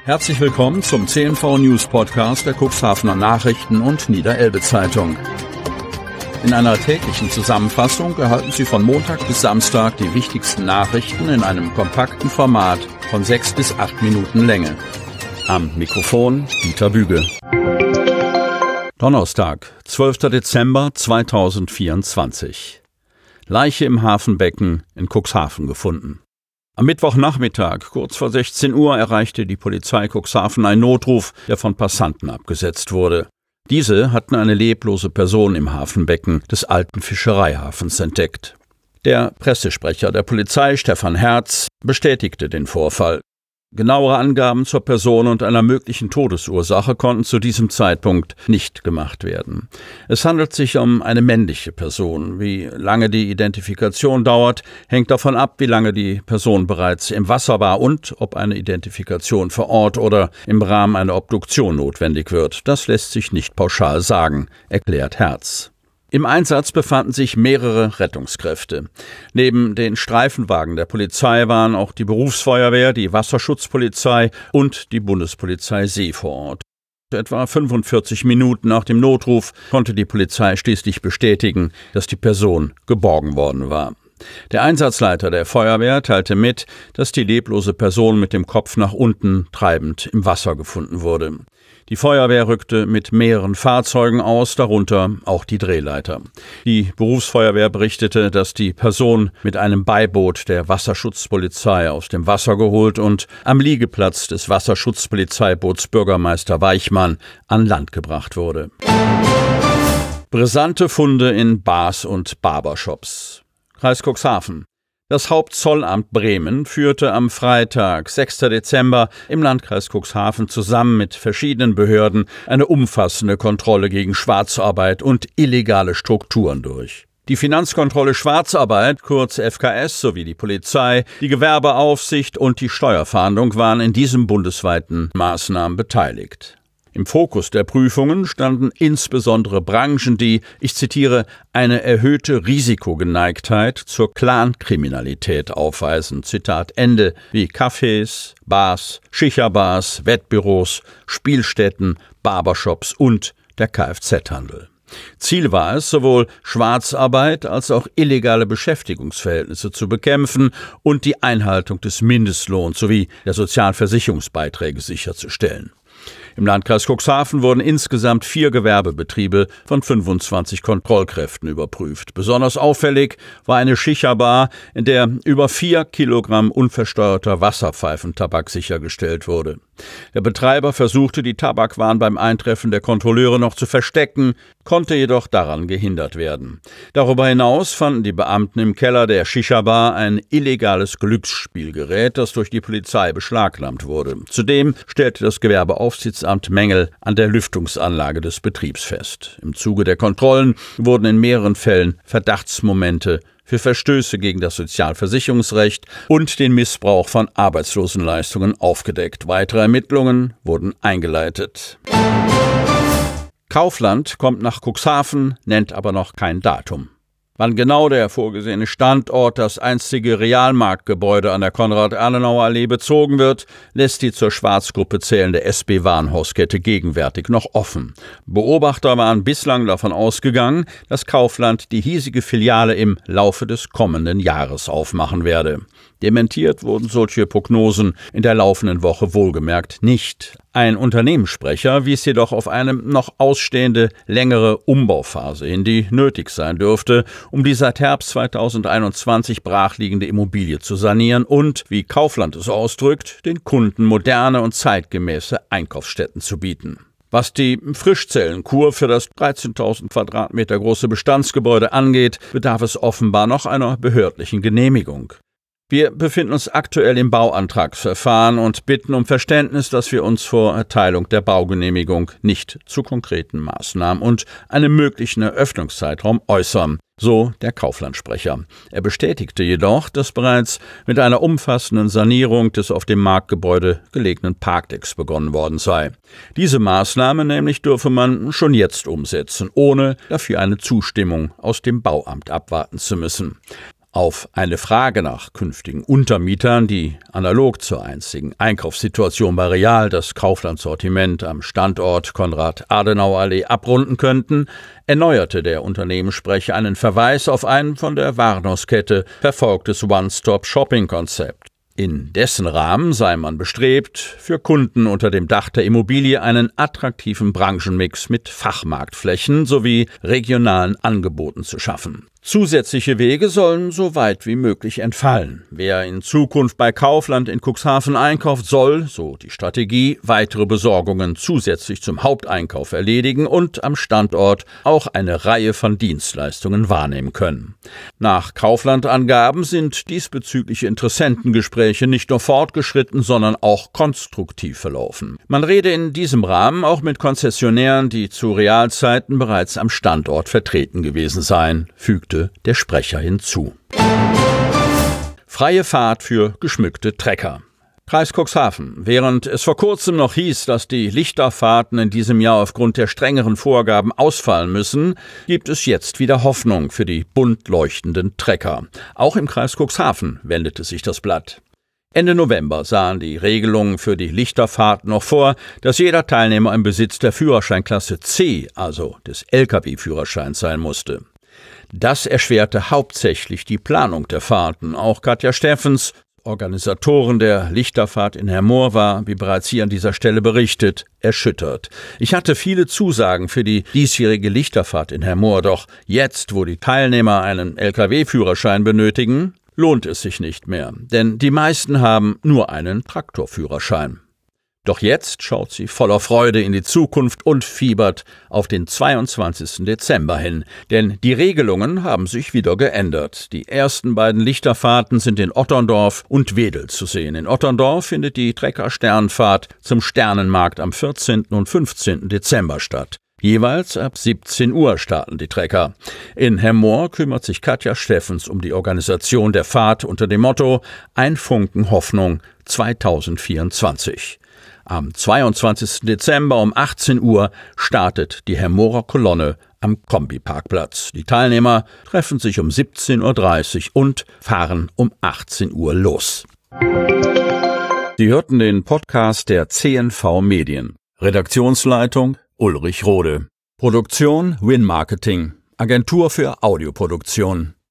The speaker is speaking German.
Herzlich willkommen zum CNV News Podcast der Cuxhavener Nachrichten und Niederelbe Zeitung. In einer täglichen Zusammenfassung erhalten Sie von Montag bis Samstag die wichtigsten Nachrichten in einem kompakten Format von 6 bis 8 Minuten Länge. Am Mikrofon Dieter Büge. Donnerstag, 12. Dezember 2024. Leiche im Hafenbecken in Cuxhaven gefunden. Am Mittwochnachmittag, kurz vor 16 Uhr, erreichte die Polizei Cuxhaven einen Notruf, der von Passanten abgesetzt wurde. Diese hatten eine leblose Person im Hafenbecken des alten Fischereihafens entdeckt. Der Pressesprecher der Polizei, Stefan Herz, bestätigte den Vorfall. Genauere Angaben zur Person und einer möglichen Todesursache konnten zu diesem Zeitpunkt nicht gemacht werden. Es handelt sich um eine männliche Person. Wie lange die Identifikation dauert, hängt davon ab, wie lange die Person bereits im Wasser war und ob eine Identifikation vor Ort oder im Rahmen einer Obduktion notwendig wird. Das lässt sich nicht pauschal sagen, erklärt Herz. Im Einsatz befanden sich mehrere Rettungskräfte. Neben den Streifenwagen der Polizei waren auch die Berufsfeuerwehr, die Wasserschutzpolizei und die Bundespolizei See vor Ort. Etwa 45 Minuten nach dem Notruf konnte die Polizei schließlich bestätigen, dass die Person geborgen worden war. Der Einsatzleiter der Feuerwehr teilte mit, dass die leblose Person mit dem Kopf nach unten treibend im Wasser gefunden wurde. Die Feuerwehr rückte mit mehreren Fahrzeugen aus, darunter auch die Drehleiter. Die Berufsfeuerwehr berichtete, dass die Person mit einem Beiboot der Wasserschutzpolizei aus dem Wasser geholt und am Liegeplatz des Wasserschutzpolizeiboots Bürgermeister Weichmann an Land gebracht wurde. Brisante Funde in Bars und Barbershops. Kreis Cuxhaven. Das Hauptzollamt Bremen führte am Freitag, 6. Dezember, im Landkreis Cuxhaven zusammen mit verschiedenen Behörden eine umfassende Kontrolle gegen Schwarzarbeit und illegale Strukturen durch. Die Finanzkontrolle Schwarzarbeit, kurz FKS, sowie die Polizei, die Gewerbeaufsicht und die Steuerfahndung waren in diesem bundesweiten Maßnahmen beteiligt. Im Fokus der Prüfungen standen insbesondere Branchen, die, ich zitiere, eine erhöhte Risikogeneigtheit zur Clankriminalität aufweisen, Zitat Ende, wie Cafés, Bars, Schicha-Bars, Wettbüros, Spielstätten, Barbershops und der Kfz-Handel. Ziel war es, sowohl Schwarzarbeit als auch illegale Beschäftigungsverhältnisse zu bekämpfen und die Einhaltung des Mindestlohns sowie der Sozialversicherungsbeiträge sicherzustellen. Im Landkreis Cuxhaven wurden insgesamt 4 Gewerbebetriebe von 25 Kontrollkräften überprüft. Besonders auffällig war eine Schicha-Bar, in der über 4 Kilogramm unversteuerter Wasserpfeifentabak sichergestellt wurde. Der Betreiber versuchte, die Tabakwaren beim Eintreffen der Kontrolleure noch zu verstecken, konnte jedoch daran gehindert werden. Darüber hinaus fanden die Beamten im Keller der Shisha-Bar ein illegales Glücksspielgerät, das durch die Polizei beschlagnahmt wurde. Zudem stellte das Gewerbeaufsichtsamt Mängel an der Lüftungsanlage des Betriebs fest. Im Zuge der Kontrollen wurden in mehreren Fällen Verdachtsmomente für Verstöße gegen das Sozialversicherungsrecht und den Missbrauch von Arbeitslosenleistungen aufgedeckt. Weitere Ermittlungen wurden eingeleitet. Kaufland kommt nach Cuxhaven, nennt aber noch kein Datum. Wann genau der vorgesehene Standort, das einstige Realmarktgebäude an der Konrad-Adenauer-Allee bezogen wird, lässt die zur Schwarzgruppe zählende SB-Warenhauskette gegenwärtig noch offen. Beobachter waren bislang davon ausgegangen, dass Kaufland die hiesige Filiale im Laufe des kommenden Jahres aufmachen werde. Dementiert wurden solche Prognosen in der laufenden Woche wohlgemerkt nicht. Ein Unternehmenssprecher wies jedoch auf eine noch ausstehende, längere Umbauphase hin, die nötig sein dürfte, um die seit Herbst 2021 brachliegende Immobilie zu sanieren und, wie Kaufland es ausdrückt, den Kunden moderne und zeitgemäße Einkaufsstätten zu bieten. Was die Frischzellenkur für das 13.000 Quadratmeter große Bestandsgebäude angeht, bedarf es offenbar noch einer behördlichen Genehmigung. Wir befinden uns aktuell im Bauantragsverfahren und bitten um Verständnis, dass wir uns vor Erteilung der Baugenehmigung nicht zu konkreten Maßnahmen und einem möglichen Eröffnungszeitraum äußern, so der Kaufland-Sprecher. Er bestätigte jedoch, dass bereits mit einer umfassenden Sanierung des auf dem Marktgebäude gelegenen Parkdecks begonnen worden sei. Diese Maßnahme nämlich dürfe man schon jetzt umsetzen, ohne dafür eine Zustimmung aus dem Bauamt abwarten zu müssen. Auf eine Frage nach künftigen Untermietern, die analog zur einzigen Einkaufssituation bei Real das Kaufland-Sortiment am Standort Konrad-Adenauer-Allee abrunden könnten, erneuerte der Unternehmenssprecher einen Verweis auf ein von der Warnos-Kette verfolgtes One-Stop-Shopping-Konzept. In dessen Rahmen sei man bestrebt, für Kunden unter dem Dach der Immobilie einen attraktiven Branchenmix mit Fachmarktflächen sowie regionalen Angeboten zu schaffen. Zusätzliche Wege sollen so weit wie möglich entfallen. Wer in Zukunft bei Kaufland in Cuxhaven einkauft, soll, so die Strategie, weitere Besorgungen zusätzlich zum Haupteinkauf erledigen und am Standort auch eine Reihe von Dienstleistungen wahrnehmen können. Nach Kaufland-Angaben sind diesbezügliche Interessentengespräche nicht nur fortgeschritten, sondern auch konstruktiv verlaufen. Man rede in diesem Rahmen auch mit Konzessionären, die zu Realzeiten bereits am Standort vertreten gewesen seien, fügte der Sprecher hinzu. Freie Fahrt für geschmückte Trecker. Kreis Cuxhaven. Während es vor kurzem noch hieß, dass die Lichterfahrten in diesem Jahr aufgrund der strengeren Vorgaben ausfallen müssen, gibt es jetzt wieder Hoffnung für die bunt leuchtenden Trecker. Auch im Kreis Cuxhaven wendete sich das Blatt. Ende November sahen die Regelungen für die Lichterfahrt noch vor, dass jeder Teilnehmer im Besitz der Führerscheinklasse C, also des Lkw-Führerscheins, sein musste. Das erschwerte hauptsächlich die Planung der Fahrten. Auch Katja Steffens, Organisatorin der Lichterfahrt in Hermoor, war, wie bereits hier an dieser Stelle berichtet, erschüttert. Ich hatte viele Zusagen für die diesjährige Lichterfahrt in Hermoor, doch jetzt, wo die Teilnehmer einen Lkw-Führerschein benötigen, lohnt es sich nicht mehr, denn die meisten haben nur einen Traktorführerschein. Doch jetzt schaut sie voller Freude in die Zukunft und fiebert auf den 22. Dezember hin. Denn die Regelungen haben sich wieder geändert. Die ersten beiden Lichterfahrten sind in Otterndorf und Wedel zu sehen. In Otterndorf findet die Trecker-Sternfahrt zum Sternenmarkt am 14. und 15. Dezember statt. Jeweils ab 17 Uhr starten die Trecker. In Hermoor kümmert sich Katja Steffens um die Organisation der Fahrt unter dem Motto Ein Funken Hoffnung 2024. Am 22. Dezember um 18 Uhr startet die Hermoorer Kolonne am Kombi-Parkplatz. Die Teilnehmer treffen sich um 17.30 Uhr und fahren um 18 Uhr los. Sie hörten den Podcast der CNV Medien. Redaktionsleitung Ulrich Rode. Produktion Win Marketing. Agentur für Audioproduktion.